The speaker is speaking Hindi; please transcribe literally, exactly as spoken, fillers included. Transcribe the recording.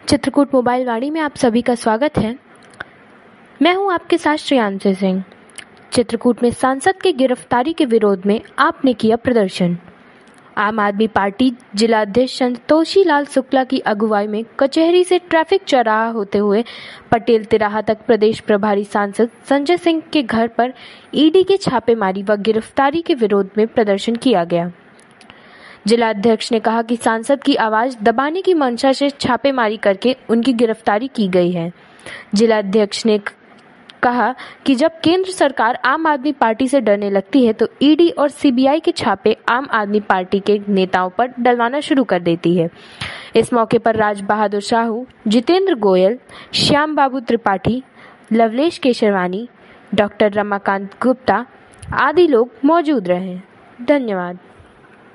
चित्रकूट मोबाइल वाणी में आप सभी का स्वागत है। मैं हूं आपके साथ श्रेयांशी सिंह। चित्रकूट में सांसद की गिरफ्तारी के विरोध में आपने किया प्रदर्शन। आम आदमी पार्टी जिला अध्यक्ष संतोषी लाल शुक्ला की अगुवाई में कचहरी से ट्रैफिक चौराहा होते हुए पटेल तिराहा तक प्रदेश प्रभारी सांसद संजय सिंह के घर पर ईडी की छापेमारी व गिरफ्तारी के विरोध में प्रदर्शन किया गया। जिला अध्यक्ष ने कहा कि सांसद की आवाज दबाने की मंशा से छापेमारी करके उनकी गिरफ्तारी की गई है। जिला अध्यक्ष ने कहा कि जब केंद्र सरकार आम आदमी पार्टी से डरने लगती है तो ईडी और सीबीआई के छापे आम आदमी पार्टी के नेताओं पर डलवाना शुरू कर देती है। इस मौके पर राज बहादुर साहू, जितेंद्र गोयल, श्याम बाबू त्रिपाठी, लवलेश केशरवानी, डॉक्टर रमाकांत गुप्ता आदि लोग मौजूद रहे। धन्यवाद।